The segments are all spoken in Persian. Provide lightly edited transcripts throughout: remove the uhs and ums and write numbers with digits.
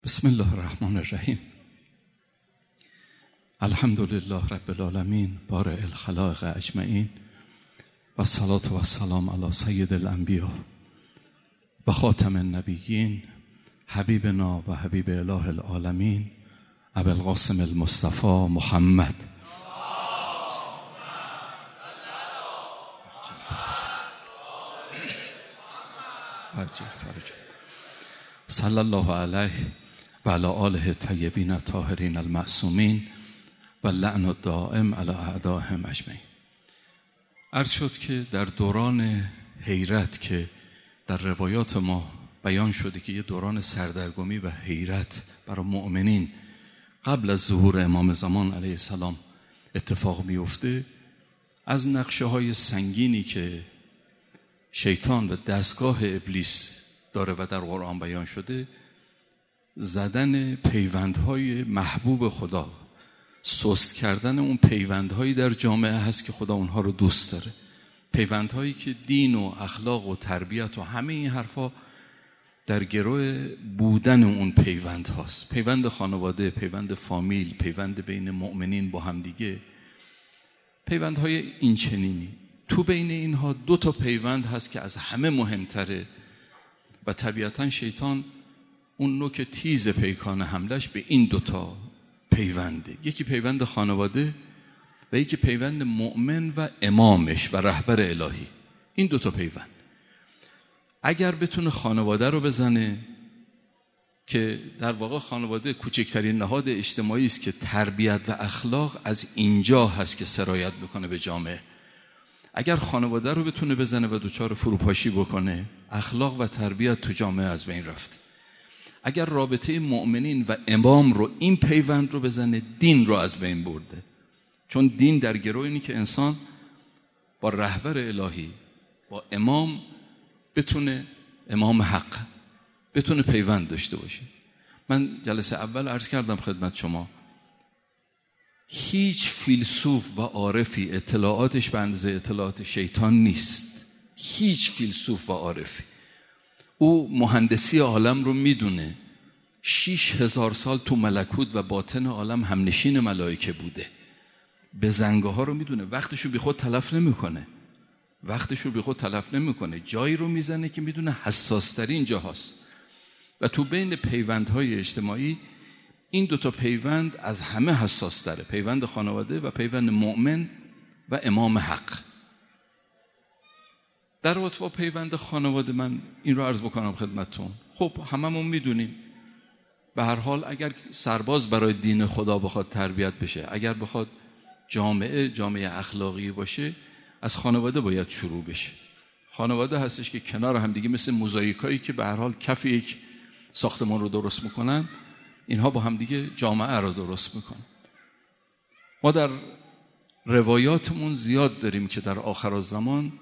بسم الله الرحمن الرحیم. الحمد لله رب العالمین بارئ الخلائق اجمعین و الصلاة و السلام علی سید الانبیاء و خاتم النبیین حبیبنا و حبیب اله العالمین ابوالقاسم المصطفى محمد صلی الله علیه و علی آله الطیبین الطاهرین المعصومین و لعن الدائم علی اعدائهم اجمعین. عرض شد که در دوران حیرت که در روایات ما بیان شده که یه دوران سردرگمی و حیرت برای مؤمنین قبل از ظهور امام زمان علیه السلام اتفاق میفته، از نقشه های سنگینی که شیطان و دستگاه ابلیس داره و در قرآن بیان شده، زدن پیوندهای محبوب خدا، سست کردن اون پیوندهایی در جامعه هست که خدا اونها رو دوست داره، پیوندهایی که دین و اخلاق و تربیت و همه این حرفا در گروه بودن اون پیوند هاست. پیوند خانواده، پیوند فامیل، پیوند بین مؤمنین با همدیگه، پیوندهای این چنینی. تو بین اینها دو تا پیوند هست که از همه مهمتره و طبیعتا شیطان اون نوک تیز پیکان حملش به این دوتا پیونده. یکی پیوند خانواده و یکی پیوند مؤمن و امامش و رهبر الهی. این دوتا پیوند اگر بتونه خانواده رو بزنه، که در واقع خانواده کوچکترین نهاد اجتماعی است که تربیت و اخلاق از اینجا هست که سرایت بکنه به جامعه، اگر خانواده رو بتونه بزنه و دوچار فروپاشی بکنه، اخلاق و تربیت تو جامعه از بین رفت. اگر رابطه مؤمنین و امام رو، این پیوند رو بزنه، دین رو از بین برده. چون دین در گروه اینی که انسان با رهبر الهی، با امام بتونه، امام حق بتونه پیوند داشته باشه. من جلسه اول عرض کردم خدمت شما، هیچ فیلسوف و عارفی اطلاعاتش به اندازه اطلاعات شیطان نیست. هیچ فیلسوف و عارفی. او مهندسی عالم رو میدونه، 6000 سال تو ملکوت و باطن عالم همنشین ملائکه بوده، بزنگاه ها رو میدونه، وقتشو بی خود تلف نمیکنه، جایی رو میزنه که میدونه حساس ترین جاهاست. و تو بین پیوندهای اجتماعی این دوتا پیوند از همه حساس تره، پیوند خانواده و پیوند مؤمن و امام حق. در رابطه با پیوند خانواده من این رو عرض بکنم خدمتتون. خب هممون میدونیم به هر حال اگر سرباز برای دین خدا بخواد تربیت بشه، اگر بخواد جامعه اخلاقی باشه، از خانواده باید شروع بشه. خانواده هستش که کنار هم دیگه مثل موزاییکایی که به هر حال کف یک ساختمان رو درست میکنن، اینها با هم دیگه جامعه رو درست میکنن. ما در روایاتمون زیاد داریم که در آخرالزمان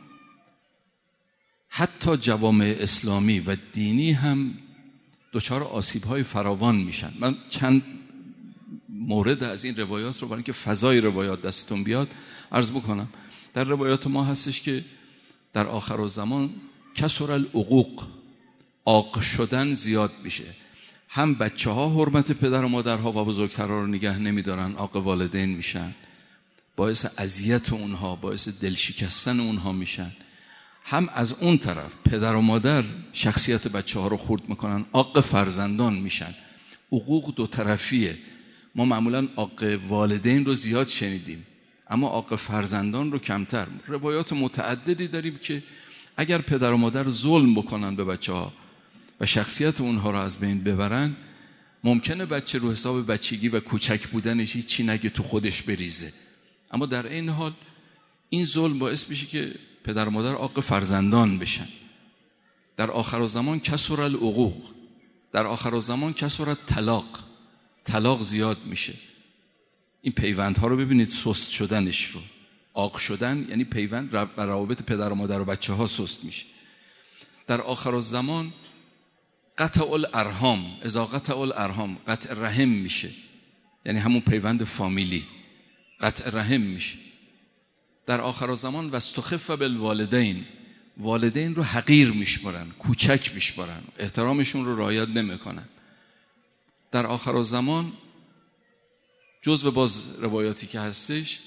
حتی جوامع اسلامی و دینی هم دچار آسیب‌های فراوان میشن. من چند مورد از این روایات رو برای اینکه فضای روایات دستتون بیاد عرض بکنم. در روایات ما هستش که در آخرالزمان کسر العقوق، عاق شدن زیاد میشه. هم بچه ها حرمت پدر و مادرها و بزرگترها رو نگه نمیدارن، عاق والدین میشن، باعث اذیت اونها، باعث دلشکستن اونها میشن. هم از اون طرف پدر و مادر شخصیت بچه ها رو خرد میکنن، عاق فرزندان میشن. حقوق دو طرفیه. ما معمولا عاق والدین رو زیاد شنیدیم، اما عاق فرزندان رو کمتر. روایات متعددی داریم که اگر پدر و مادر ظلم بکنن به بچه ها و شخصیت اونها رو از بین ببرن، ممکنه بچه رو حساب بچگی و کوچک بودنش چی نگه تو خودش بریزه، اما در این حال این ظلم باعث میشه که پدر و مادر عاق فرزندان بشن. در آخرالزمان کسر العقوق، در آخرالزمان کسر طلاق زیاد میشه. این پیوندها رو ببینید، سست شدنش رو. عاق شدن یعنی پیوند روابط پدر و مادر و بچه ها سست میشه. در آخرالزمان قطع الارحام، اذا قطع الارحام، قطع رحم میشه، یعنی همون پیوند فامیلی، قطع رحم میشه. در آخرالزمان واستخف بالوالدین، والدین رو حقیر میشمارن، کوچک میشمارن، احترامشون رو رعایت نمیکنن. در آخرالزمان جزو باز روایاتی که هستش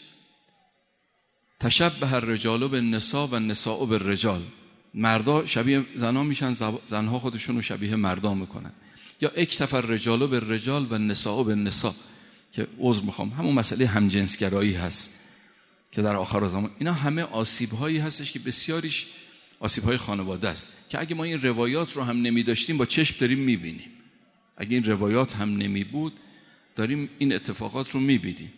تشبه الرجال بالنساء و النساء بالرجال، مردا شبیه زنها میشن، زنها خودشون رو شبیه مردا میکنن، یا اکتفى الرجال بالرجال و النساء بالنساء که عذر میخوام همون مسئله همجنسگرایی هست که در آخرالزمان. اینا همه آسیب‌هایی هستش که بسیاریش آسیب‌های خانواده است که اگه ما این روایات رو هم نمی‌داشتیم با چشم داریم می‌بینیم. اگه این روایات هم نمی بود داریم این اتفاقات رو می‌بینیم.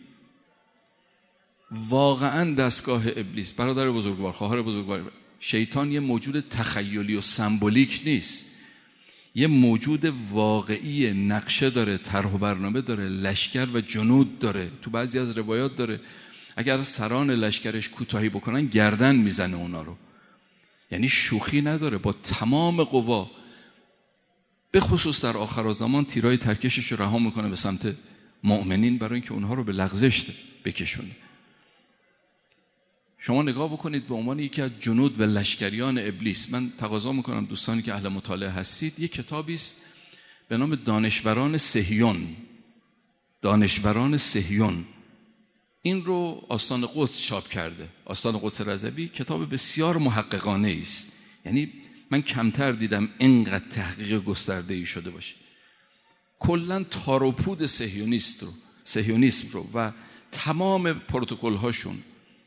واقعاً دستگاه ابلیس، برادر بزرگوار، خواهر بزرگوار، شیطان یه موجود تخیلی و سمبولیک نیست، یه موجود واقعی، نقشه داره، طرح و برنامه داره، لشکر و جنود داره. تو بعضی از روایات داره اگر سران لشکرش کوتاهی بکنن گردن میزنه اونا رو. یعنی شوخی نداره، با تمام قوا، به خصوص در آخرالزمان تیرای ترکشش رو رها میکنه به سمت مؤمنین برای اینکه اونها رو به لغزش بکشونه. شما نگاه بکنید به عنوان یکی از جنود و لشکریان ابلیس. من تقاضا میکنم دوستانی که اهل مطالعه هستید، یک کتابی است به نام دانشوران صهیون. دانشوران صهیون این رو آستان قدس چاپ کرده، آستان قدس رضوی. کتاب بسیار محققانه است، یعنی من کمتر دیدم اینقدر تحقیق گسترده‌ای شده باشه. کلاً تار و پود صهیونیسم رو و تمام پروتکل هاشون،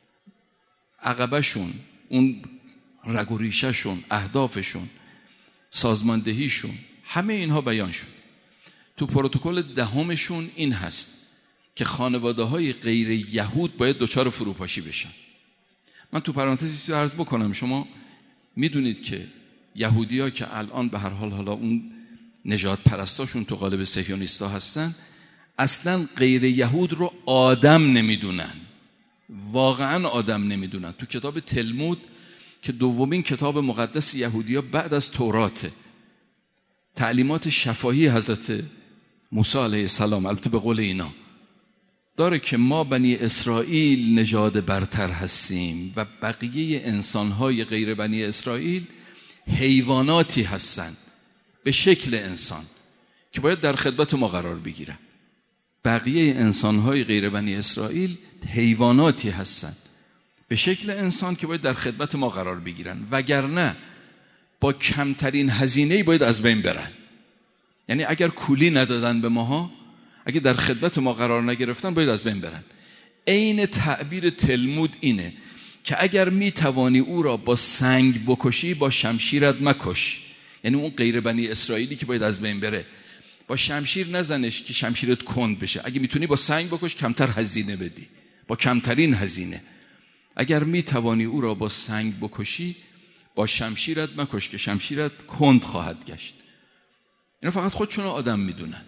عقبشون، اون رگ و ریشه‌شون، اهدافشون، سازماندهیشون، همه اینها بیان شد. تو پروتکل دهمشون این هست که خانواده‌های غیر یهود باید دچار فروپاشی بشن. من تو پرانتزی عرض بکنم، شما میدونید که یهودی‌ها که الان به هر حال حالا اون نژاد پرستاشون تو قالب صهیونیستا هستن، اصلا غیر یهود رو آدم نمیدونن، واقعا آدم نمیدونن. تو کتاب تلمود که دومین کتاب مقدس یهودی‌ها بعد از توراته، تعلیمات شفاهی حضرت موسی علیه السلام، البته به قول اینا، داره که ما بنی اسرائیل نژاد برتر هستیم و بقیه انسان‌های غیر بنی اسرائیل حیواناتی هستن به شکل انسان که باید در خدمت ما قرار بگیرن. بقیه انسان‌های غیر بنی اسرائیل حیواناتی هستن به شکل انسان که باید در خدمت ما قرار بگیرن، وگرنه با کمترین هزینه‌ای باید از بین برن. یعنی اگر کولی ندادن به ماها، اگه در خدمت ما قرار نگرفتن، باید از بین برن. عین تعبیر تلمود اینه که اگر میتوانی او را با سنگ بکشی، با شمشیرت مکش. یعنی اون غیر بنی اسرائیلی که باید از بین بره، با شمشیر نزنش که شمشیرت کند بشه. اگه میتونی با سنگ بکش، کمتر هزینه بدی، با کمترین هزینه. اگر میتوانی او را با سنگ بکشی، با شمشیرت مکش که شمشیرت کند خواهد گشت. اینا فقط خودشون آدم میدونن.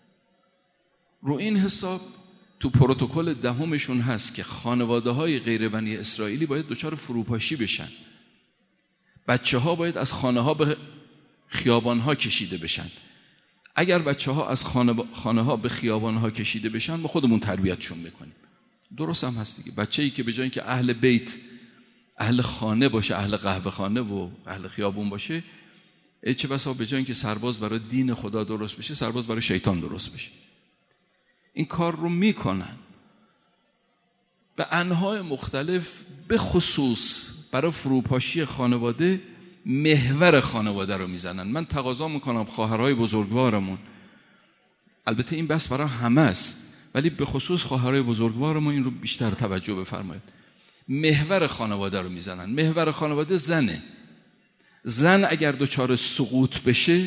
رو این حساب تو پروتکل دهمشون هست که خانواده‌های غیر بنی اسرائیلی باید دچار فروپاشی بشن. بچه‌ها باید از خانه‌ها به خیابان‌ها کشیده بشن. اگر بچه‌ها از خانه‌ها به خیابان‌ها کشیده بشن، ما خودمون تربیتشون می‌کنیم. درست هم هست دیگه. بچه‌ای که به جای اینکه اهل بیت، اهل خانه باشه، اهل قهوه خانه و اهل خیابون باشه، چه بسا به جای اینکه سرباز برای دین خدا درست بشه، سرباز برای شیطان درست بشه. این کار رو میکنن به انواع مختلف، به خصوص برای فروپاشی خانواده. محور خانواده رو میزنن. من تقاضا میکنم خواهرای بزرگوارمون، البته این بس برای همه است، ولی به خصوص خواهرای بزرگوارمون این رو بیشتر توجه بفرمایید. محور خانواده رو میزنن. محور خانواده زنه. زن اگر دچار سقوط بشه،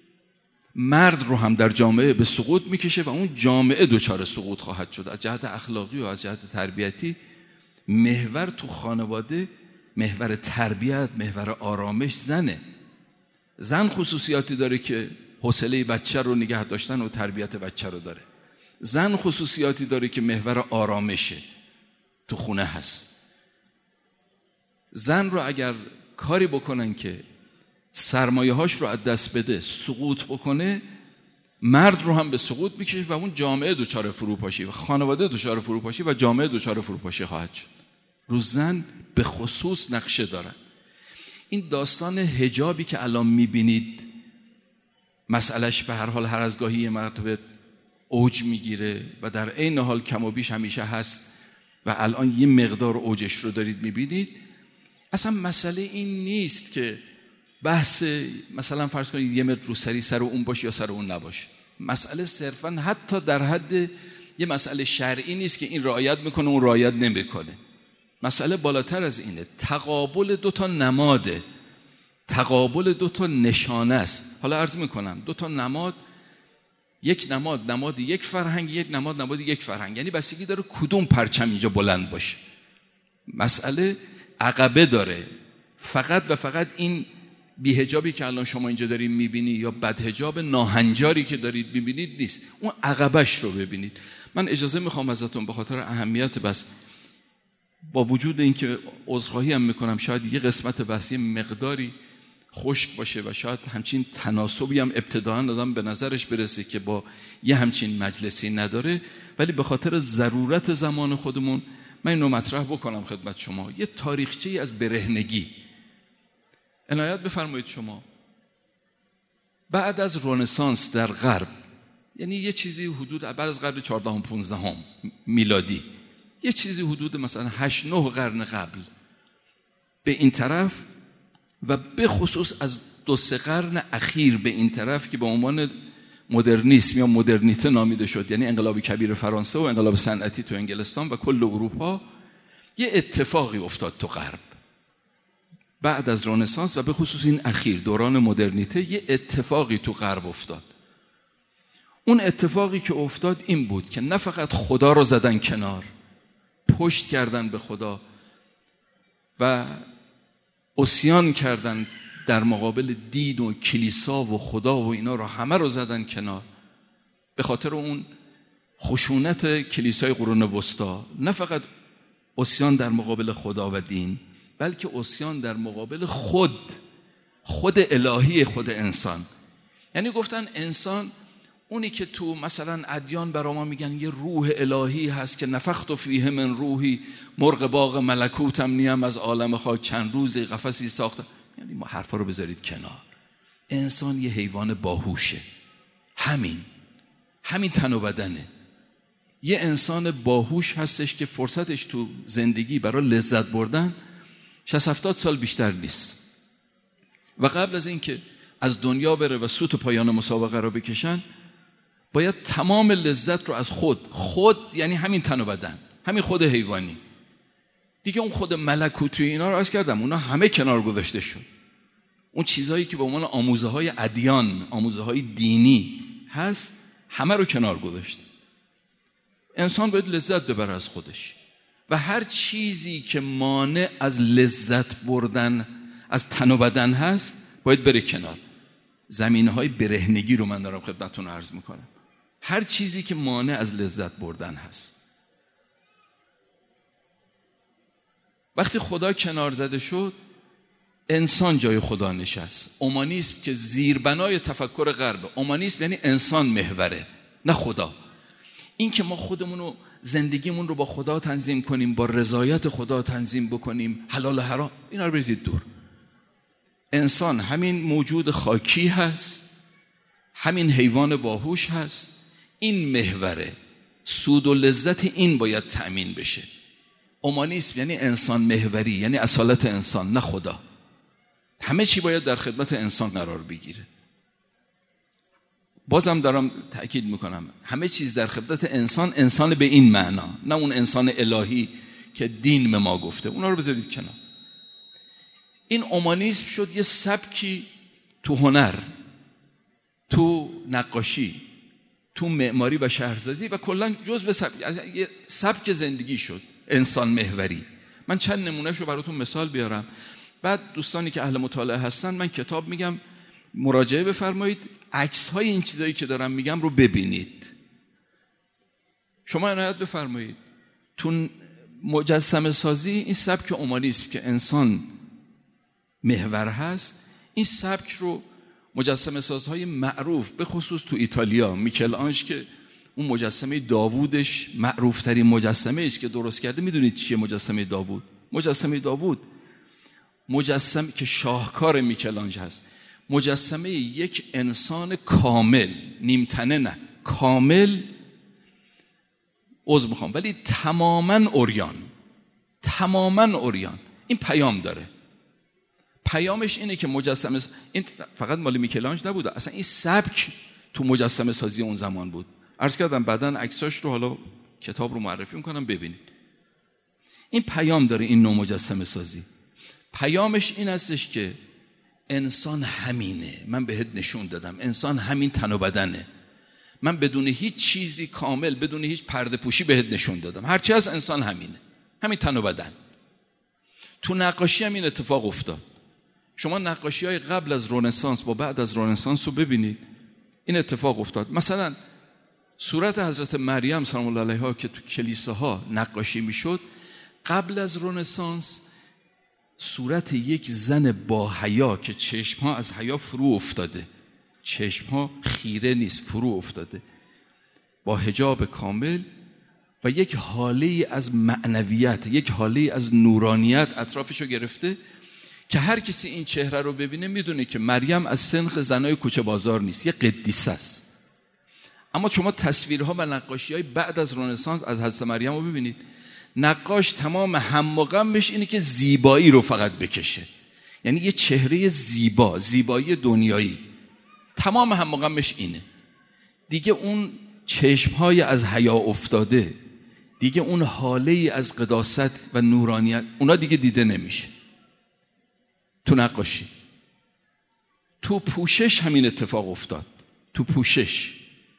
مرد رو هم در جامعه به سقوط میکشه و اون جامعه دچار سقوط خواهد شد. از جهت اخلاقی و از جهت تربیتی محور تو خانواده، محور تربیت، محور آرامش زنه. زن خصوصیاتی داره که حوصله بچه رو نگه داشتن و تربیت بچه رو داره. زن خصوصیاتی داره که محور آرامشه تو خونه هست. زن رو اگر کاری بکنن که سرمایه هاش رو از دست بده، سقوط بکنه، مرد رو هم به سقوط میکشه و اون جامعه دچار فروپاشی و خانواده دچار فروپاشی و جامعه دچار فروپاشی خواهد شد. رو زن به خصوص نقشه دارن. این داستان حجابی که الان میبینید، مسئلهش به هر حال هر از گاهی یه مرتبه اوج میگیره و در عین حال کم و بیش همیشه هست و الان یه مقدار اوجش رو دارید میبینید. اصلا مسئله این نیست که بحث مثلا فرض کنید 1 متر روسری سر اون باشه یا سر اون نباشه. مسئله صرفا حتی در حد یه مسئله شرعی نیست که این رعایت میکنه اون رعایت نمیکنه. مسئله بالاتر از اینه. تقابل 2 نماده، تقابل 2 نشانه است. حالا عرض میکنم 2 نماد، یک نماد یک فرهنگ، یک نماد یک فرهنگ، یعنی بستگی داره کدوم پرچم اینجا بلند باشه. مسئله عقبه داره. فقط و فقط این بی‌حجابی که الان شما اینجا دارید میبینی یا بدحجاب ناهنجاری که دارید میبینید نیست، اون عقبش رو ببینید. من اجازه میخوام ازتون به خاطر اهمیت بس، با وجود اینکه عذرخواهی هم میکنم شاید یه قسمت بس یه مقداری خشک باشه و شاید همچین تناسبی هم ابتداً آدم به نظرش برسه که با یه همچین مجلسی نداره، ولی به خاطر ضرورت زمان خودمون من اینو مطرح بکنم خدمت شما. یه تاریخچه‌ای از برهنگی عنایت بفرمایید شما. بعد از رنسانس در غرب، یعنی یه چیزی حدود بعد از قرن 14 و 15 میلادی، یه چیزی حدود مثلا 8-9 قرن قبل به این طرف و به خصوص از 2-3 قرن اخیر به این طرف که به عنوان مدرنیسم یا مدرنیته نامیده شد، یعنی انقلاب کبیر فرانسه و انقلاب صنعتی تو انگلستان و کل اروپا، یه اتفاقی افتاد تو غرب بعد از رنسانس و به خصوص این اخیر دوران مدرنیته. یه اتفاقی تو غرب افتاد. اون اتفاقی که افتاد این بود که نه فقط خدا رو زدن کنار، پشت کردن به خدا و عصیان کردن در مقابل دین و کلیسا و خدا و اینا رو همه رو زدن کنار به خاطر اون خشونت کلیسای قرون وسطا. نه فقط عصیان در مقابل خدا و دین، بلکه عصیان در مقابل خود الهی خود انسان. یعنی گفتن انسان اونی که تو مثلا ادیان برا ما میگن یه روح الهی هست که نفخت فیه من روحی، مرغ باغ ملکوتم نیم از عالم خاک چند روزی قفسی ساخته. یعنی ما حرفا رو بذارید کنار. انسان یه حیوان باهوشه، همین تن و بدنه. یه انسان باهوش هستش که فرصتش تو زندگی برای لذت بردن 60-70 سال بیشتر نیست و قبل از این که از دنیا بره و سوت پایان مسابقه رو بکشن باید تمام لذت رو از خود یعنی همین تن و بدن، همین خود حیوانی دیگه، اون خود ملکوتی اینا رو عرض کردم، اونا همه کنار گذاشته شد. اون چیزهایی که به عنوان آموزه های ادیان، آموزه های دینی هست، همه رو کنار گذاشته. انسان باید لذت ببره از خودش و هر چیزی که مانع از لذت بردن از تن و بدن هست باید بره کنار. زمینهای برهنگی رو من دارم خدمتتون عرض میکنم. هر چیزی که مانع از لذت بردن هست. وقتی خدا کنار زده شد، انسان جای خدا نشست. اومانیسم که زیربنای تفکر غرب، اومانیسم یعنی انسان محوره نه خدا. این که ما خودمونو زندگیمون رو با خدا تنظیم کنیم، با رضایت خدا تنظیم بکنیم، حلال حرام اینا رو بریزید دور. انسان همین موجود خاکی هست، همین حیوان باهوش هست، این محوره. سود و لذت این باید تأمین بشه. اومانیسم یعنی انسان محوری، یعنی اصالت انسان نه خدا. همه چی باید در خدمت انسان قرار بگیره. بازم دارم تأکید میکنم همه چیز در خدمت انسان به این معنا، نه اون انسان الهی که دین به ما گفته. اونا رو بذارید کنار. این اومانیسم شد یه سبکی تو هنر، تو نقاشی، تو معماری و شهرسازی و کلا جزء سبک زندگی شد انسان محوری. من چند نمونهشو براتون مثال بیارم. بعد دوستانی که اهل مطالعه هستن من کتاب میگم مراجعه بفرمایید، عکس های این چیزایی که دارم میگم رو ببینید. شما عنایت بفرمایید تو مجسمه سازی این سبک اومانیسم که انسان محور هست، این سبک رو مجسمه سازهای معروف به خصوص تو ایتالیا، میکل آنژ که اون مجسمه داوودش معروف ترین مجسمه است که درست کرده. میدونید چیه مجسمه داوود؟ مجسمه داوود مجسمه که شاهکار میکل آنژ هست، مجسمه یک انسان کامل، نیمتنه نه، کامل عذر میخوام، ولی تماما عریان. این پیام داره. پیامش اینه که مجسمه، این فقط مال میکلانج نبوده، اصلا این سبک تو مجسمه سازی اون زمان بود. عرض کردم بعدن عکساش رو حالا کتاب رو معرفی میکنم ببینید. این پیام داره این نوع مجسمه سازی. پیامش این هستش که انسان همینه، من بهت نشون دادم انسان همین تن و بدنه، من بدون هیچ چیزی کامل، بدون هیچ پرده پوشی بهت نشون دادم، هرچی از انسان همینه، همین تن و بدن. تو نقاشی هم این اتفاق افتاد. شما نقاشی های قبل از رنسانس با بعد از رنسانس رو ببینید، این اتفاق افتاد. مثلا صورت حضرت مریم سلام الله علیها که تو کلیساها نقاشی میشد قبل از رنسانس، صورت یک زن با حیا که چشمها از حیا فرو افتاده، چشمها خیره نیست، فرو افتاده، با حجاب کامل و یک حاله از معنویت، یک حاله از نورانیت اطرافشو گرفته که هر کسی این چهره رو ببینه میدونه که مریم از سنخ زنای کوچه بازار نیست، یه قدیسه است. اما شما تصویرها و نقاشی‌های بعد از رنسانس از حضرت مریم رو ببینید، نقاش تمام هم و غمش اینه که زیبایی رو فقط بکشه، یعنی یه چهره زیبا، زیبایی دنیایی، تمام هم و غمش اینه. دیگه اون چشمهای از حیا افتاده، دیگه اون حاله از قداست و نورانیت، اونا دیگه دیده نمیشه تو نقاشی. تو پوشش همین اتفاق افتاد. تو پوشش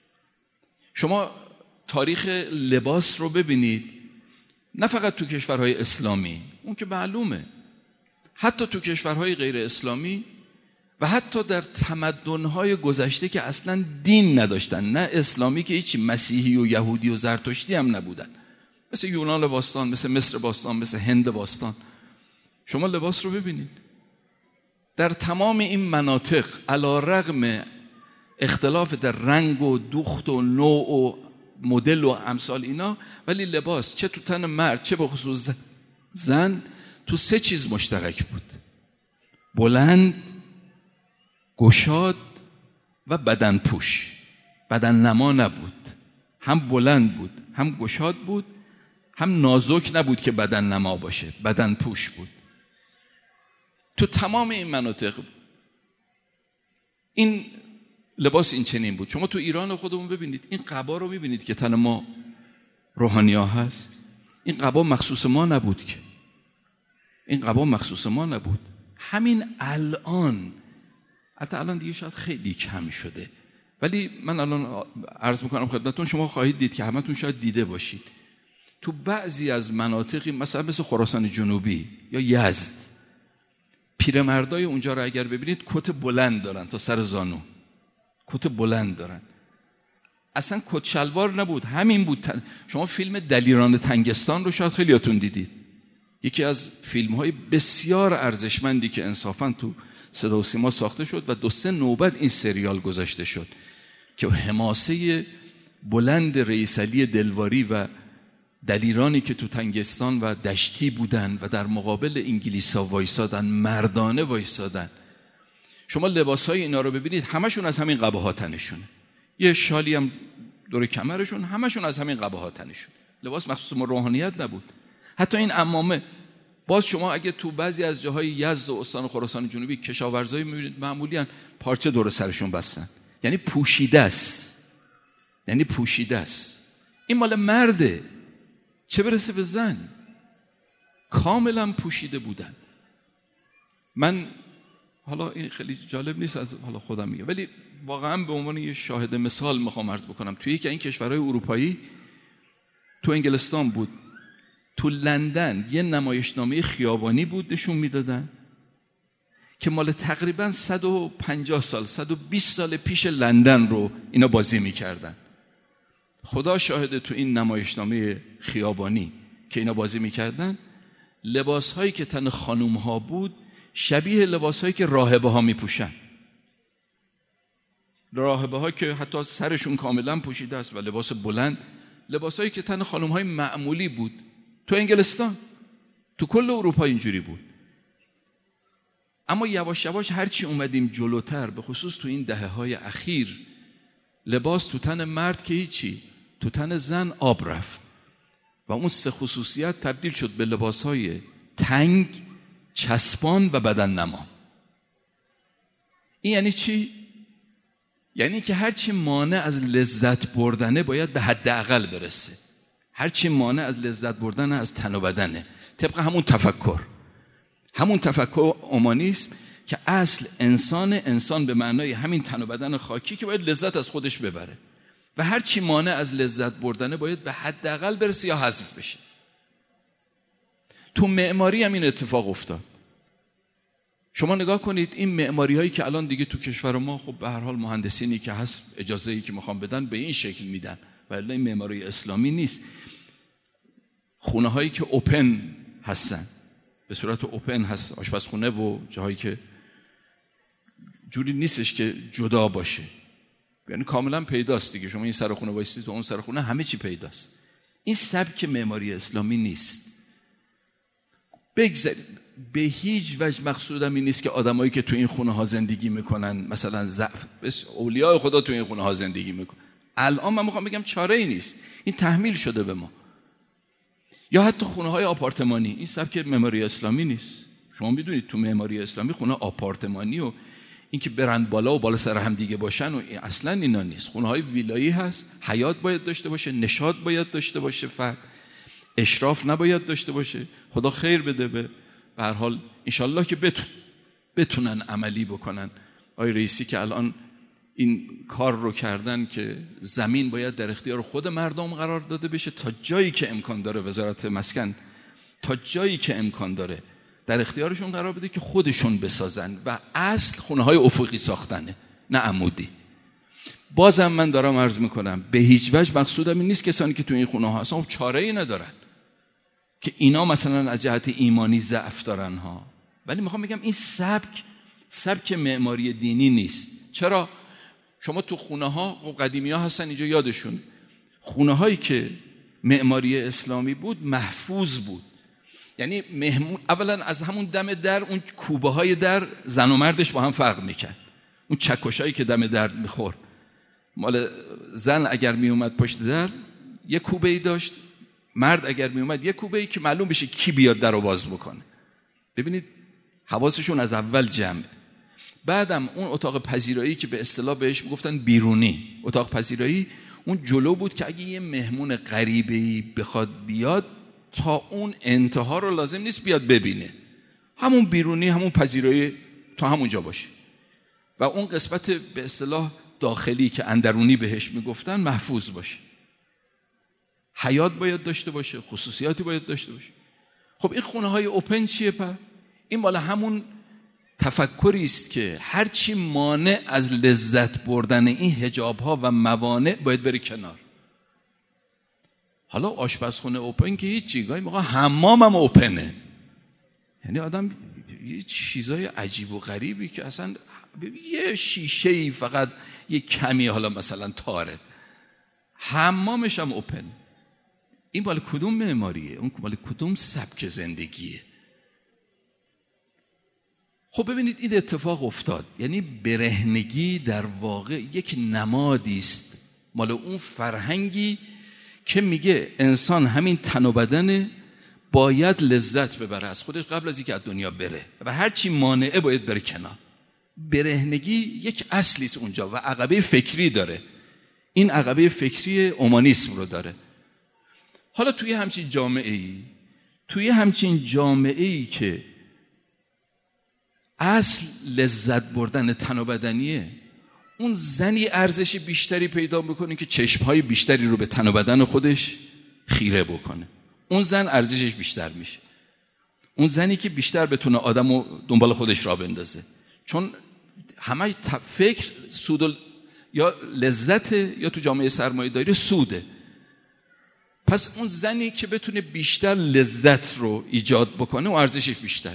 شما تاریخ لباس رو ببینید، نه فقط تو کشورهای اسلامی، اون که معلومه، حتی تو کشورهای غیر اسلامی و حتی در تمدن‌های گذشته که اصلا دین نداشتن، نه اسلامی که هیچی، مسیحی و یهودی و زرتشتی هم نبودن، مثل یونان باستان، مثل مصر باستان، مثل هند باستان. شما لباس رو ببینید در تمام این مناطق، علی‌رغم اختلاف در رنگ و دوخت و نوع و مدل و امثال اینا، ولی لباس چه تو تن مرد چه به خصوص زن تو سه چیز مشترک بود: بلند، گشاد و بدن پوش. بدن نما نبود، هم بلند بود، هم گشاد بود، هم نازک نبود که بدن نما باشه، بدن پوش بود. تو تمام این مناطق این لباس این چنین بود. شما تو ایران خودمون ببینید، این قبا رو ببینید که تن ما روحانی‌ها هست، این قبا مخصوص ما نبود که، این قبا مخصوص ما نبود. همین الان، حتی الان دیگه شاید خیلی کم شده، ولی من الان عرض میکنم خدمتتون، شما خواهید دید که همتون شاید دیده باشید، تو بعضی از مناطقی مثل خراسان جنوبی یا یزد، پیرمردای اونجا رو اگر ببینید کت بلند دارن تا سر زانو، کت بلند دارن، اصلا کت شلوار نبود، همین بود. شما فیلم دلیران تنگستان رو شاید خیلیاتون دیدید، یکی از فیلم‌های بسیار ارزشمندی که انصافاً تو صدا و سیما ساخته شد و 2-3 نوبت این سریال گذاشته شد که حماسه بلند رئیس علی دلواری و دلیرانی که تو تنگستان و دشتی بودن و در مقابل انگلیسا وایسادن، مردانه وایسادن. شما لباسهای اینا رو ببینید، همشون از همین قباها تنشونه، یه شالی هم دور کمرشون، همشون از همین قباها تنشون. لباس مخصوص ما روحانیت نبود. حتی این عمامه، باز شما اگه تو بعضی از جاهای یزد و استان خراسان جنوبی کشاورزایی میبینید معمولیاً پارچه دور سرشون بستن، یعنی پوشیده است، یعنی پوشیده است. این مال مرده، چه برسه به زن، کاملا پوشیده بودن. من حالا این خیلی جالب نیست از حالا خودم میگم، ولی واقعا به عنوان یه شاهد مثال میخوام عرض بکنم. توی یکی این کشورهای اروپایی، تو انگلستان بود، تو لندن یه نمایشنامه خیابانی بود نشون میدادن که مال تقریبا 150 سال 120 سال پیش لندن رو اینا بازی میکردن. خدا شاهده تو این نمایشنامه خیابانی که اینا بازی میکردن، لباسهایی که تن خانومها بود شبیه لباسهایی که راهبه ها میپوشن. راهبه ها که حتی سرشون کاملا پوشیده است و لباس بلند، لباسهایی که تن خانومهای معمولی بود. تو انگلستان، تو کل اروپا اینجوری بود. اما یواش یواش هرچی اومدیم جلوتر، به خصوص تو این دهه‌های اخیر، لباس تو تن مرد که هیچی، تو تن زن آب رفت. و اون 3 خصوصیت تبدیل شد به لباسهای تنگ، چسبان و بدن نما. این یعنی چی؟ یعنی که هرچی مانع از لذت بردنه باید به حداقل برسه. هرچی مانع از لذت بردن از تن و بدنه، طبق همون تفکر اومانیسم که اصل انسان به معنای همین تن و بدن خاکی که باید لذت از خودش ببره و هرچی مانع از لذت بردنه باید به حداقل برسه یا حذف بشه. تو معماری هم این اتفاق افتاد. شما نگاه کنید این معماری هایی که الان دیگه تو کشور ما خب به هر حال مهندسینی که هست اجازه ای که میخوام بدن به این شکل میدن، ولی این معماری اسلامی نیست. خونه هایی که اوپن هستن، به صورت اوپن هست، آشپزخونه و جاهایی که جوری نیستش که جدا باشه، یعنی کاملا پیداست دیگه. شما این سر خونه وایسید تو اون سر خونه همه چی پیداست. این سبک معماری اسلامی نیست. بگذارید، به هیچ وجه مقصودم این نیست که آدمایی که تو این خونه ها زندگی میکنن مثلا اولیاء خدا تو این خونه ها زندگی میکنن. الان من میخوام بگم چاره ای نیست، این تحمیل شده به ما. یا حتی خونه های آپارتمانی، این سبک معماری اسلامی نیست. شما میدونید تو معماری اسلامی خونه آپارتمانی و اینکه برن بالا و بالا سر هم دیگه باشن و اصلا اینا نیست. خونه های ویلایی هست، حیاط باید داشته باشه، نشاط باید داشته باشه، فرد اشراف نباید داشته باشه. خدا خیر بده به هر حال انشالله که بتونن عملی بکنن. آقای رئیسی که الان این کار رو کردن که زمین باید در اختیار خود مردم قرار داده بشه، تا جایی که امکان داره وزارت مسکن تا جایی که امکان داره در اختیارشون قرار بده که خودشون بسازن و اصل خونه های افقی ساختنه نه عمودی. بازم من دارم عرض میکنم به هیچ وجه مقصودم این نیست کسانی که تو این خونه ها هستن چاره ای ندارن که اینا مثلا از جهت ایمانی ضعف دارن ها، ولی میخوام بگم این سبک معماری دینی نیست. چرا؟ شما تو خونه ها قدیمی ها هستن اینجا یادشون، خونه هایی که معماری اسلامی بود محفوظ بود. یعنی اولا از همون دم در اون کوبه های در زن و مردش با هم فرق میکرد. اون چکشایی که دم در میخور، مال زن اگر میومد پشت در یک کوبه ای داشت، مرد اگر میومد یک کوبه ای که معلوم بشه کی بیاد در رو باز بکنه. ببینید حواسشون از اول جمع. بعدم اون اتاق پذیرایی که به اصطلاح بهش میگفتن بیرونی، اتاق پذیرایی اون جلو بود که اگه یه مهمون غریبه‌ای بخواد بیاد تا اون انتها رو لازم نیست بیاد ببینه، همون بیرونی همون پذیرایی تا همونجا باشه و اون قسمت به اصطلاح داخلی که اندرونی بهش میگفتن محفوظ باشه. حیاط باید داشته باشه، خصوصیاتی باید داشته باشه. خب این خونه های اوپن چیه پر؟ این مال همون تفکری است که هرچی مانع از لذت بردن این حجاب ها و موانع باید بره کنار. حالا آشپزخونه اوپن که هیچ چیزایی، موقع حمام هم اوپنه. یعنی آدم یه چیزای عجیب و غریبی که اصلا یه شیشه‌ای فقط یه کمی حالا مثلا تاره، حمامش هم اوپن. این مال کدوم معماریه؟ اون مال کدوم سبک زندگیه؟ خب ببینید این اتفاق افتاد. یعنی برهنگی در واقع یک نمادی است مال اون فرهنگی که میگه انسان همین تن و بدن باید لذت ببره از خودش قبل از اینکه از دنیا بره و هرچی مانعه باید بره کنار. برهنگی یک اصلی است اونجا و عقبه فکری داره. این عقبه فکری اومانیسم رو داره. حالا توی همچین جامعه‌ای که اصل لذت بردن تن و بدنیه، اون زنی ارزش بیشتری پیدا میکنه که چشمهای بیشتری رو به تن و بدن خودش خیره بکنه. اون زن ارزشش بیشتر میشه. اون زنی که بیشتر بتونه آدمو دنبال خودش را بندازه، چون همه فکر سود یا لذت یا تو جامعه سرمایه داری سوده. پس اون زنی که بتونه بیشتر لذت رو ایجاد بکنه و ارزشش بیشتره.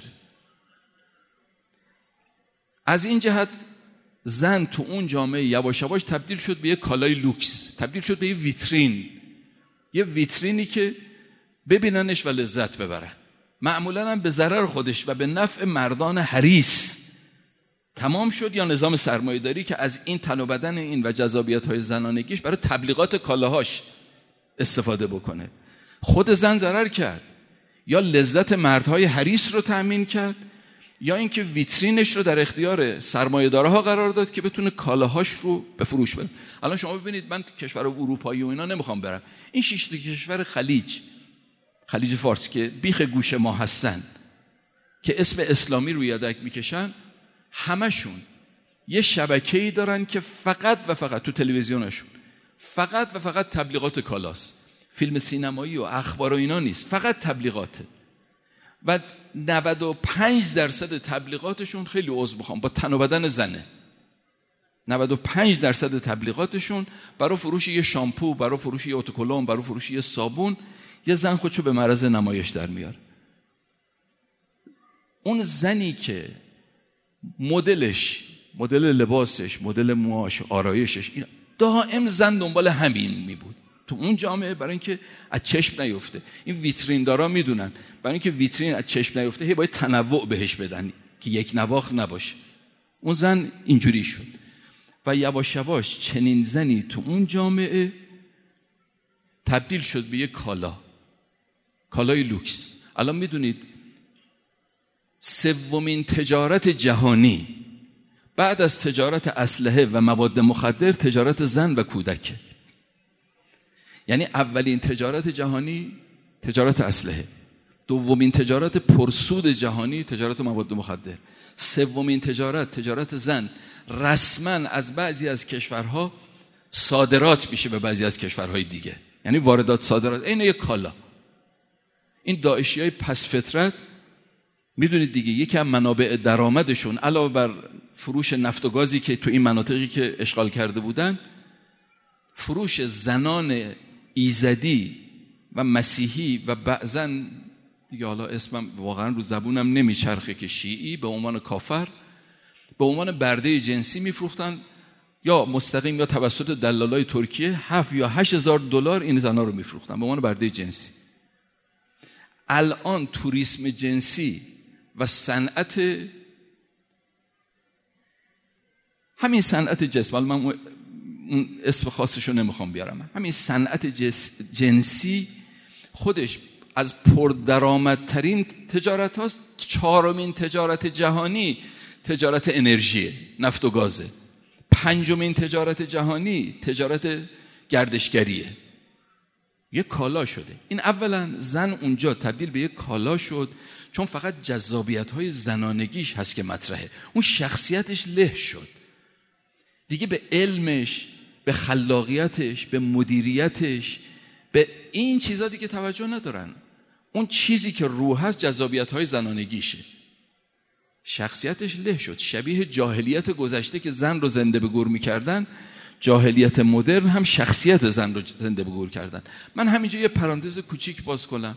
از این جهت زن تو اون جامعه یواش یواش تبدیل شد به یک کالای لوکس، تبدیل شد به یک ویترین، یه ویترینی که ببیننش و لذت ببرن، معمولا هم به ضرر خودش و به نفع مردان حریص. تمام شد یا نظام سرمایه‌داری که از این تن و بدن این و جذابیت‌های زنانگیش برای تبلیغات کالاهاش استفاده بکنه خود زن ضرر کرد، یا لذت مردهای حریص رو تأمین کرد، یا اینکه ویترینش رو در اختیار سرمایه‌دارها قرار داد که بتونه کالاهاش رو به فروش بره. الان شما ببینید، من کشور اروپایی و اینا نمیخوام برم، این 6 کشور خلیج فارس که بیخ گوش ما هستن که اسم اسلامی رو یدک میکشن، همشون یه شبکه‌ای دارن که فقط و فقط تو تلویزیونشون فقط و فقط تبلیغات کالاست، فیلم سینمایی و اخبار و اینا نیست، فقط تبلیغاته. و 95% تبلیغاتشون، خیلی عذر میخوام، با تن و بدن زنه. 95% تبلیغاتشون برای فروش یه شامپو، برای فروش یه اتوکلون، برای فروش یه صابون، یه زن خودشو به معرض نمایش در میاره. اون زنی که مدلش، مدل لباسش، مدل موهاش، آرایشش، دائم زن دنبال همین می بود تو اون جامعه، برای اینکه از چشم نیفته. این ویترین دارا میدونن، برای اینکه ویترین از چشم نیفته هی باید تنوع بهش بدن که یک نواخت نباشه. اون زن اینجوری شد و یواش یواش چنین زنی تو اون جامعه تبدیل شد به یک کالای لوکس. الان میدونید سومین تجارت جهانی بعد از تجارت اسلحه و مواد مخدر تجارت زن و کودک. یعنی اولین تجارت جهانی تجارت اسلحه، دومین تجارت پرسود جهانی تجارت مواد مخدر، سومین تجارت زن رسما از بعضی از کشورها صادرات میشه به بعضی از کشورهای دیگه، یعنی واردات صادرات، این یک کالا. این داعشیای پس فطرت میدونید دیگه، یکی از منابع درآمدشون علاوه بر فروش نفت و گازی که تو این مناطقی که اشغال کرده بودن، فروش زنان ایزدی و مسیحی و بعضا دیگه، حالا اسمم واقعا رو زبونم نمیچرخه، که شیعی به عنوان کافر، به عنوان برده جنسی میفروختن، یا مستقیم یا توسط دلالای ترکیه 7 یا 8 هزار دلار این زنا رو میفروختن به عنوان برده جنسی. الان توریسم جنسی و صنعت، همین صنعت جسم، من اون اسم خاصشو نمیخوام بیارم، همین صنعت جنسی خودش از پردرآمدترین تجارت هاست. 4مین تجارت جهانی تجارت انرژی، نفت و گازه. 5مین تجارت جهانی تجارت گردشگریه. یک کالا شده. این اولا زن اونجا تبدیل به یک کالا شد، چون فقط جذابیت‌های زنانگیش هست که مطرحه. اون شخصیتش له شد دیگه، به علمش، به خلاقیتش، به مدیریتش، به این چیزا دیگه توجه ندارن. اون چیزی که روح هست جذابیت‌های زنانگیشه. شخصیتش له شد، شبیه جاهلیت گذشته که زن رو زنده به گور می‌کردن. جاهلیت مدرن هم شخصیت زن رو زنده به گور کردن. من همینجا یه پرانتز کوچیک باز کنم.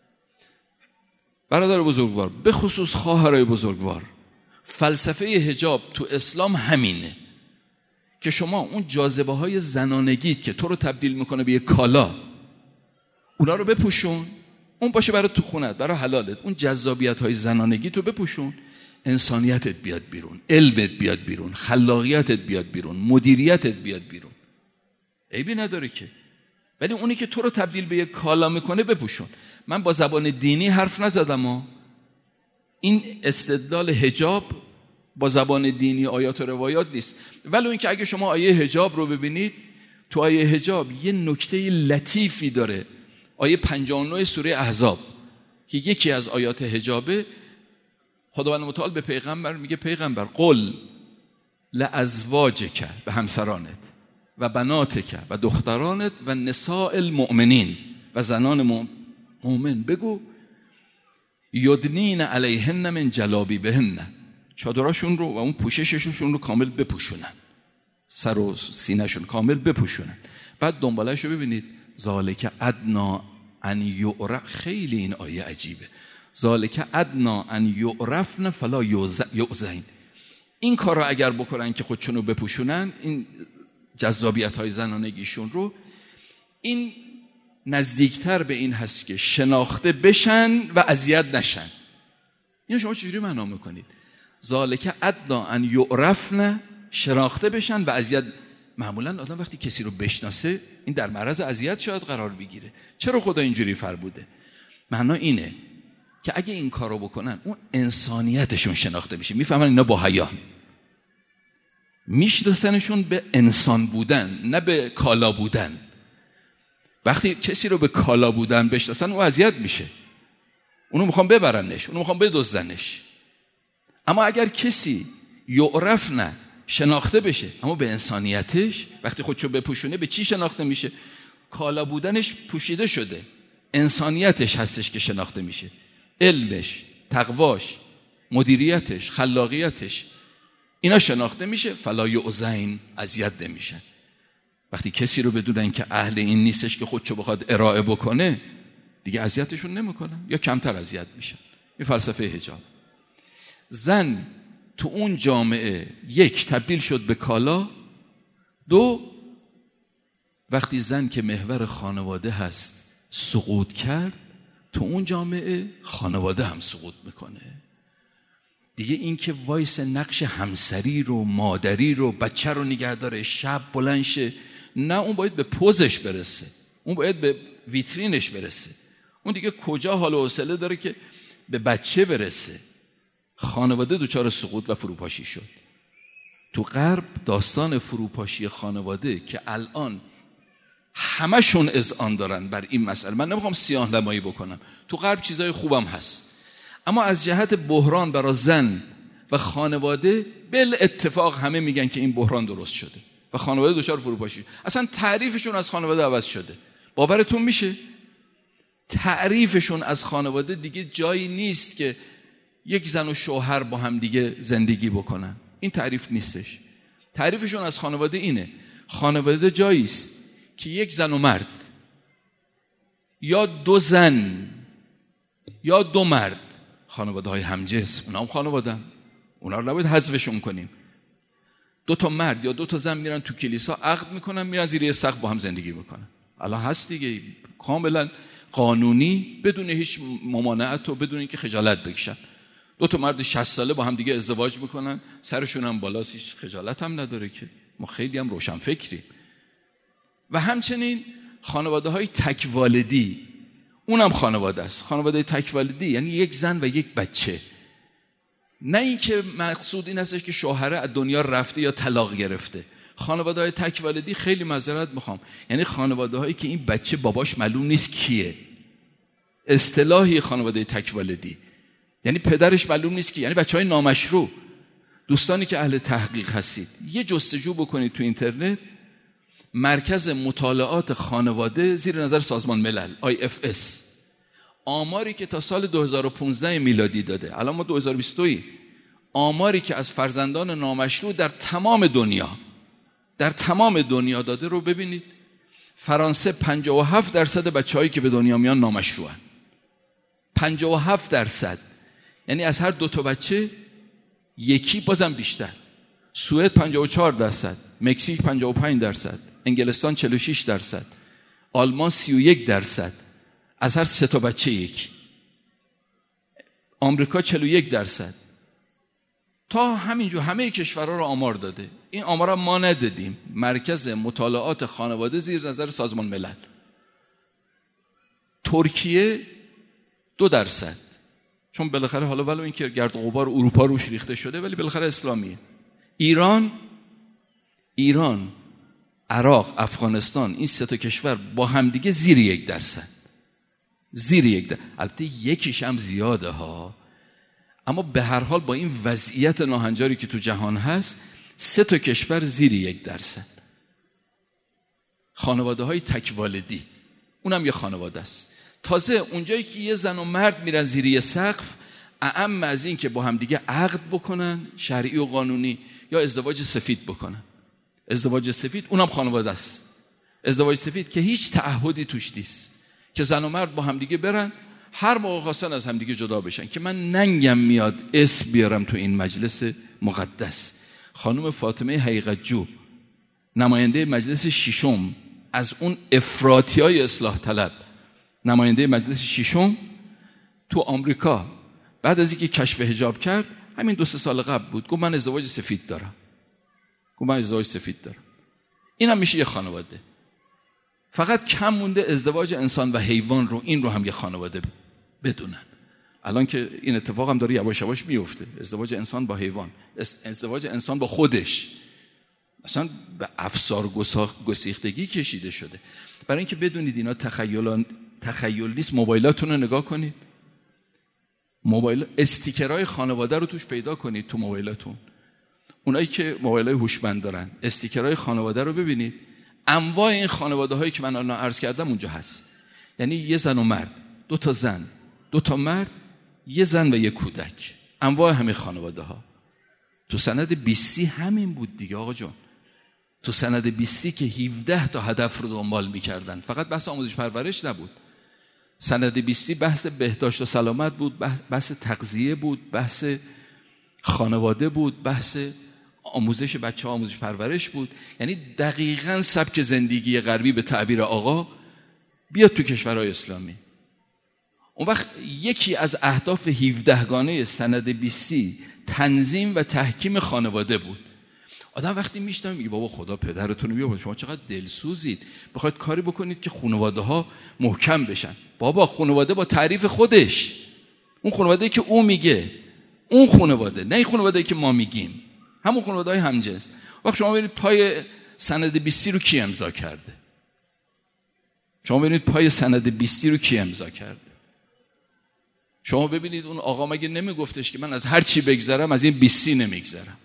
برادر بزرگوار، به خصوص خواهرای بزرگوار، فلسفه حجاب تو اسلام همینه که شما اون جاذبه های زنانگی که تو رو تبدیل میکنه به یک کالا، اونا رو بپوشون، اون باشه برای تو خونت، برای حلالت. اون جذابیت های زنانگی تو بپوشون، انسانیتت بیاد بیرون، علمت بیاد بیرون، خلاقیتت بیاد بیرون، مدیریتت بیاد بیرون، عیبی نداره که. ولی اونی که تو رو تبدیل به یک کالا میکنه بپوشون. من با زبان دینی حرف نزدم و این استدلال حجاب با زبان دینی آیات و روایات نیست. ولی این که اگه شما آیه حجاب رو ببینید، تو آیه حجاب یه نکته لطیفی داره. آیه 59 سوره احزاب که یکی از آیات حجابه، خداوند متعال به پیغمبر میگه پیغمبر قل لازواجک، به همسرانت، و بناتک، و دخترانت، و نساء المؤمنین، و زنان مؤمن بگو یدنین علیهن من جلابیبهن، چادراشون رو و اون پوشششون رو کامل بپوشونن، سر و سینه‌شون کامل بپوشونن. بعد دنبالش رو ببینید، ذالک ادنا ان یعرف. خیلی این آیه عجیبه. ذالک ادنا ان یعرفن فلا یؤذین. این کار رو اگر بکنن که خودشون رو بپوشونن، این جذابیت‌های زنانگیشون رو، این نزدیکتر به این هست که شناخته بشن و اذیت نشن. اینو شما چجوری معنا میکنید؟ ذالک ادنا ان یعرفن، شناخته بشن و اذیت معمولا آدم وقتی کسی رو بشناسه این در معرض اذیت شاید قرار بگیره. چرا خدا اینجوری فرموده؟ معنا اینه که اگه این کارو بکنن اون انسانیتشون شناخته میشه، میفهمن اینا با حیا، میشناسنشون به انسان بودن نه به کالا بودن. وقتی کسی رو به کالا بودن بشناسن اون اذیت میشه، اونو میخوان ببرنش، اونو میخوان بدزدنش. اما اگر کسی یعرف نه شناخته بشه اما به انسانیتش، وقتی خودشو بپوشونه به چی شناخته میشه؟ کالا بودنش پوشیده شده، انسانیتش هستش که شناخته میشه، علمش، تقواش، مدیریتش، خلاقیتش، اینا شناخته میشه. فلا یؤذین، اذیت نمیشن. وقتی کسی رو بدونن که اهل این نیستش که خودشو بخواد ارائه بکنه دیگه اذیتشون نمیکنن یا کمتر اذیت میشن. این فلسفه حجاب. زن تو اون جامعه یک تبدیل شد به کالا، دو وقتی زن که محور خانواده هست سقوط کرد تو اون جامعه خانواده هم سقوط میکنه دیگه. این که وایس نقش همسری رو، مادری رو، بچه رو نگه داره، شب بلند شه، نه، اون باید به پوزش برسه، اون باید به ویترینش برسه. اون دیگه کجا حال و حوصله داره که به بچه برسه؟ خانواده دچار سقوط و فروپاشی شد. تو غرب داستان فروپاشی خانواده که الان همشون اذعان دارن بر این مسئله، من نمیخوام سیاه نمایی بکنم، تو غرب چیزای خوبم هست، اما از جهت بحران برای زن و خانواده بالاتفاق همه میگن که این بحران درست شده و خانواده دچار فروپاشی. اصلا تعریفشون از خانواده عوض شده. باورتون میشه؟ تعریفشون از خانواده دیگه جایی نیست که یک زن و شوهر با هم دیگه زندگی بکنن. این تعریف نیستش. تعریفشون از خانواده اینه: خانواده جایی است که یک زن و مرد یا دو زن یا دو مرد، خانواده های همجنس، اونا هم خانواده، اونا رو نباید حذفشون کنیم. دو تا مرد یا دو تا زن میرن تو کلیسا عقد میکنن، میرن زیر یه سقف با هم زندگی میکنن. الان هست دیگه، کاملا قانونی، بدون هیچ ممانعت و بدون اینکه خجالت بکشن. دو تا مرد 60 ساله با هم دیگه ازدواج میکنن، سرشون هم بالاست، هیچ خجالت هم نداره که. ما خیلی هم روشن فکریم. و همچنین خانواده های تک والدی، اونم خانواده است. خانواده تک والدی یعنی یک زن و یک بچه. نه اینکه مقصود این هستش که شوهره از دنیا رفته یا طلاق گرفته. خانواده های تک والدی، خیلی معذرت میخوام، یعنی خانواده هایی که این بچه باباش معلوم نیست کیه. اصطلاحی خانواده تک والدی یعنی پدرش معلوم نیست کی، یعنی بچهای نامشروع. دوستانی که اهل تحقیق هستید یه جستجو بکنید تو اینترنت، مرکز مطالعات خانواده زیر نظر سازمان ملل IFS، آماری که تا سال 2015 میلادی داده، الان ما 2022، آماری که از فرزندان نامشروع در تمام دنیا داده رو ببینید. فرانسه 57% بچه‌هایی که به دنیا میان نامشروعن. 57%، یعنی از هر 2 تا بچه یکی، بازم بیشتر. سوئد 54%، مکزیک 55%، انگلستان 46%، آلمان 31%، از هر 3 تا بچه یکی. آمریکا 41%. تا همینجور همه کشورها رو آمار داده. این آمار ما ندادیم، مرکز مطالعات خانواده زیر نظر سازمان ملل. ترکیه 2%، چون بالاخره حالا ولو اینکه گرد و غبار اروپا روش ریخته شده ولی بالاخره اسلامیه. ایران، عراق، افغانستان، این 3 تا کشور با همدیگه زیر 1%. البته یکیش هم زیاده ها، اما به هر حال با این وضعیت ناهنجاری که تو جهان هست 3 تا کشور زیر 1%. خانواده های تک والدی، اونم یه خانواده است. تازه اونجایی که یه زن و مرد میرن زیر یه سقف، اعم از این که با هم دیگه عقد بکنن شرعی و قانونی یا ازدواج سفید بکنن. ازدواج سفید اونم خانواده است. ازدواج سفید که هیچ تعهدی توش نیست، که زن و مرد با هم دیگه برن، هر موقع خواستن از هم دیگه جدا بشن. که من ننگم میاد اسم بیارم تو این مجلس مقدس. خانم فاطمه حقیقت‌جو، نماینده مجلس ششم از اون افراطیای اصلاح طلب، نماینده مجلس ششم تو آمریکا، بعد از اینکه کشف حجاب کرد، همین 2-3 سال قبل بود، گفت من ازدواج سفید دارم. این هم میشه یه خانواده. فقط کم مونده ازدواج انسان و حیوان رو، این رو هم یه خانواده بدونن. الان که این اتفاق هم داره یواش یواش میفته، ازدواج انسان با حیوان، ازدواج انسان با خودش، اصلا به افسار گسیختگی کشیده شده. برای اینکه بدونید اینا تخیل نیست، موبایلاتون رو نگاه کنید، موبایل استیکرهای خانواده رو توش پیدا کنید تو موبایلاتون. اونایی که موبایلای هوشمند دارن استیکرهای خانواده رو ببینید، انواع این خانواده هایی که من الان عرض کردم اونجا هست. یعنی یه زن و مرد، 2 تا زن، 2 تا مرد، یه زن و یه کودک، انواع همه خانواده ها. تو سند 20 همین بود دیگه آقا جان. تو سند 20 که 17 تا هدف رو دنبال میکردن، فقط بحث آموزش پرورش نبود. سند 20 بحث بهداشت و سلامت بود، بحث تغذیه بود، بحث خانواده بود، بحث آموزش بچه ها، آموزش پرورش بود. یعنی دقیقاً سبک زندگی غربی به تعبیر آقا بیاد تو کشورهای اسلامی. اون وقت یکی از اهداف 17 گانه سند 20 تنظیم و تحکیم خانواده بود. آدم وقتی میشنوه میگه بابا خدا پدرتون رو بیامرزه، شما چقدر دلسوزید، بخواید کاری بکنید که خانواده ها محکم بشن. بابا خانواده با تعریف خودش، اون خانواده که او میگه، اون خانواده، نه این خانواده که ما میگیم، همون خانواده های همجنس. وقت شما ببینید پای سند 20 رو کی امضا کرده؟ شما ببینید پای سند 20 رو کی امضا کرده؟ شما ببینید اون آقا مگه نمیگفتش که من از هر چی بگذرم از این 20 نمیگذرم؟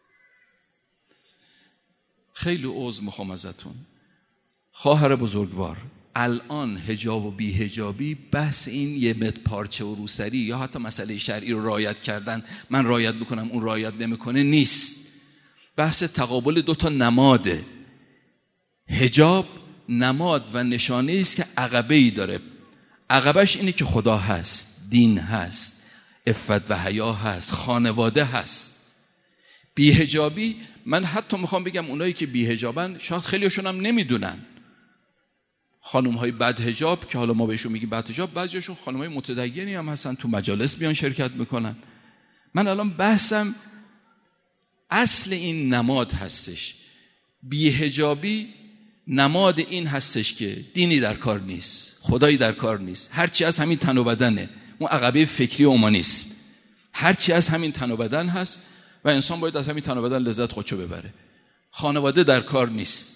خیلی عذر میخوام ازتون خواهر بزرگوار، الان حجاب و بی حجابی بحث این یه متر پارچه و روسری یا حتی مسئله شرعی رو رعایت کردن، من رعایت میکنم اون رعایت نمیکنه، نیست. بحث تقابل 2 تا نماده. حجاب نماد و نشانه است که عقبه‌ای داره. عقبش اینه که خدا هست، دین هست، عفت و حیا هست، خانواده هست. بی حجابی، من حتی میخوام بگم اونایی که بی حجابن شاید خیلیشون هم نمیدونن. خانم های بد حجاب که حالا ما بهشون میگیم بد حجاب، بعضیشون خانم های متدینی هم هستن، تو مجالس بیان شرکت میکنن. من الان بحثم اصل این نماد هستش. بی حجابی نماد این هستش که دینی در کار نیست، خدایی در کار نیست، هرچی از همین تن و بدنه، اون عقبه فکری اومانیسم، هرچی از همین تن و بدن هست و انسان باید از همین تن و بدن لذت خودشو ببره. خانواده در کار نیست.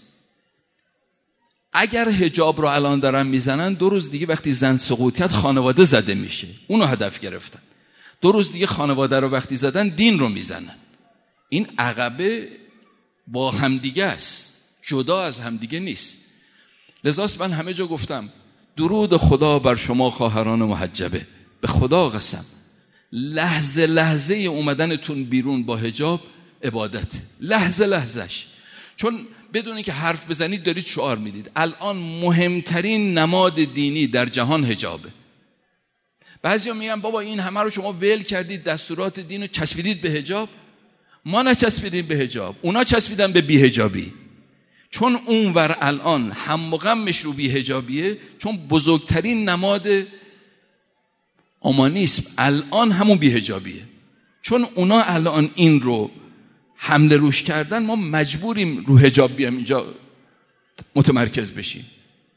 اگر حجاب رو الان دارن میزنن، 2 روز دیگه وقتی زن سقوطیت خانواده زده میشه، اونو هدف گرفتن. 2 روز دیگه خانواده رو وقتی زدن دین رو میزنن. این عقبه با همدیگه است، جدا از همدیگه نیست. لذاست من همه جا گفتم درود خدا بر شما خواهران محجبه، به خدا قسم لحظه لحظه اومدنتون بیرون با حجاب عبادت، لحظه لحظهش. چون بدون که حرف بزنید دارید شعار میدید. الان مهمترین نماد دینی در جهان حجابه. بعضیا میگن بابا این همه رو شما ول کردید، دستورات دین رو چسبیدید به حجاب. ما نچسبیدیم به حجاب، اونا چسبیدن به بی حجابی. چون اونور الان هم و غمش رو بی حجابیه، چون بزرگترین نماد اومانیسم الان همون بی حجابیه. چون اونا الان این رو حمله روش کردن، ما مجبوریم رو حجاب بیام اینجا متمرکز بشیم.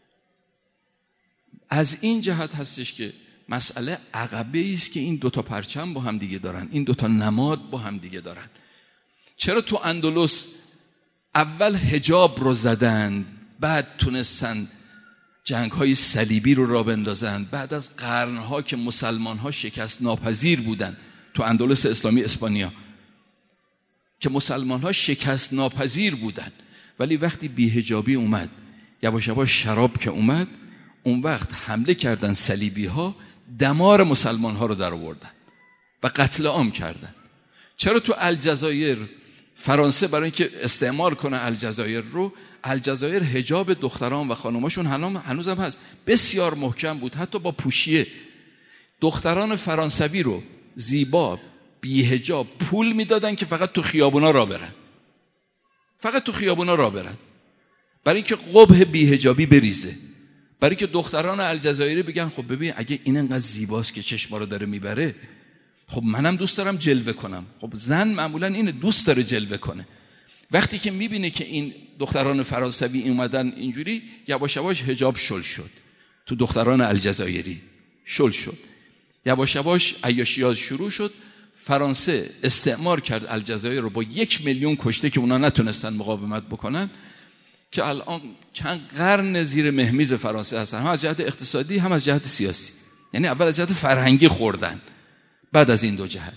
از این جهت هستش که مسئله عقبه است که این 2 تا پرچم با هم دیگه دارن، این 2 تا نماد با هم دیگه دارن. چرا تو اندلس اول حجاب رو زدن، بعد تونستن جنگ‌های صلیبی رو راه بندازن، بعد از قرن‌ها که مسلمان‌ها شکست ناپذیر بودن تو اندلس اسلامی اسپانیا، که مسلمان‌ها شکست ناپذیر بودن، ولی وقتی بی‌حجابی اومد، یواش یواش شراب که اومد، اون وقت حمله کردن صلیبی‌ها، دمار مسلمان‌ها رو در آوردن و قتل عام کردن. چرا تو الجزایر فرانسه برای اینکه استعمار کنه الجزایر رو، الجزایر حجاب دختران و خانماشون هنوزم هست، بسیار محکم بود، حتی با پوشیه. دختران فرانسوی رو زیبا بی حجاب پول میدادن که فقط تو خیابونا راه برن، فقط تو خیابونا راه برن، برای اینکه قبح بی حجابی بریزه، برای اینکه دختران الجزایری بگن خب ببین اگه این انقدر زیباست که چشما رو داره میبره، خب منم دوست دارم جلوه کنم. خب زن معمولا اینه، دوست داره جلوه کنه. وقتی که میبینه که این دختران فرانسوی اومدن اینجوری، یواش یواش حجاب شل شد. تو دختران الجزایری شل شد. یواش یواش عیاشی‌ها شروع شد. فرانسه استعمار کرد الجزایر رو با 1 میلیون کشته که اونا نتونستن مقاومت بکنن، که الان چند قرن زیر مهمیز فرانسه هستن، هم از جهت اقتصادی هم از جهت سیاسی. یعنی اول از جهت فرهنگی خوردن، بعد از این دو جهت.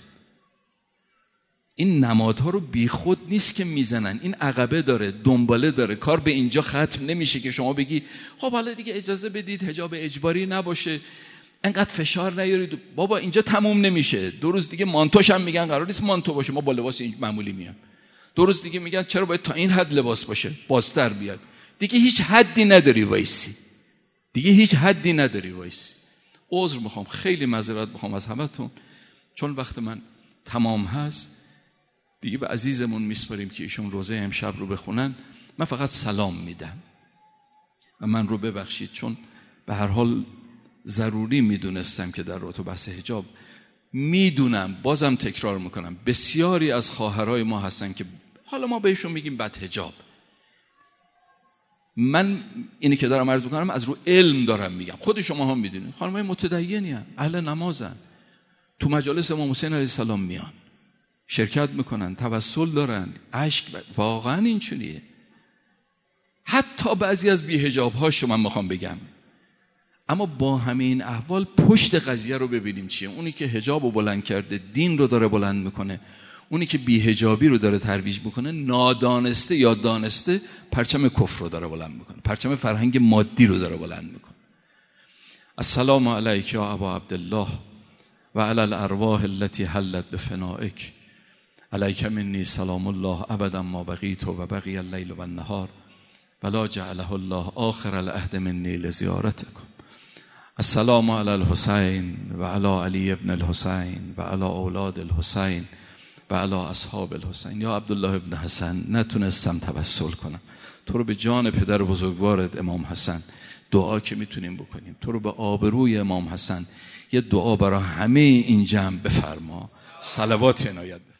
این نمادها رو بی خود نیست که میزنن، این عقبه داره، دنباله داره. کار به اینجا ختم نمیشه که شما بگی خب حالا دیگه اجازه بدید حجاب اجباری نباشه، انقدر فشار نیارید. بابا اینجا تموم نمیشه. 2 روز دیگه مانتوش هم میگن قرار نیست مانتو باشه، ما با لباس این معمولی میام. 2 روز دیگه میگن چرا باید تا این حد لباس باشه، بازتر بیاد. دیگه هیچ حدی نداری وایسی، دیگه هیچ حدی نداری وایسی. عذر میخوام، خیلی معذرت میخوام از همتون، چون وقت من تمام هست. دیگه به عزیزمون میسپاریم که ایشون روزه امشب رو بخونن. من فقط سلام میدم و من رو ببخشید، چون به هر حال ضروری میدونستم که در رابطه بحث حجاب، میدونم بازم تکرار میکنم، بسیاری از خواهرای ما هستن که حالا ما بهشون میگیم بد حجاب. من اینی که دارم عرض میکنم از رو علم دارم میگم. خود شما هم میدونید خانمای متدینی هستن، اهل نمازن، تو مجالس امام حسین علیه السلام میان، شرکت میکنن، توسل دارن، اشک واقعا این چونیه. حتی بعضی از بی‌حجاب هاشو من میخوام بگم. اما با همین احوال پشت قضیه رو ببینیم چیه. اونی که حجاب رو بلند کرده، دین رو داره بلند میکنه، اونی که بی‌حجابی رو داره ترویج میکنه، نادانسته یا دانسته پرچم کفر رو داره بلند میکنه، پرچم فرهنگ مادی رو داره بلند میکنه. السلام علیک یا ابا عبدالله و علی الارواح التي حلت بفنائک، علیک منی سلام الله ابدا ما بقیت و بقی اللیل و النهار ولا جعله الله آخر العهد منی لزیارتکم. السلام علی الحسین و علی علی ابن الحسین و علی اولاد الحسین و علی اصحاب الحسین. یا عبدالله ابن حسن، نتونستم توسل کنم، تو رو به جان پدر بزرگوارت امام حسن دعا که میتونیم بکنیم، تو رو به آبروی امام حسن یه دعا برای همه این جمع بفرما. صلوات عنایت.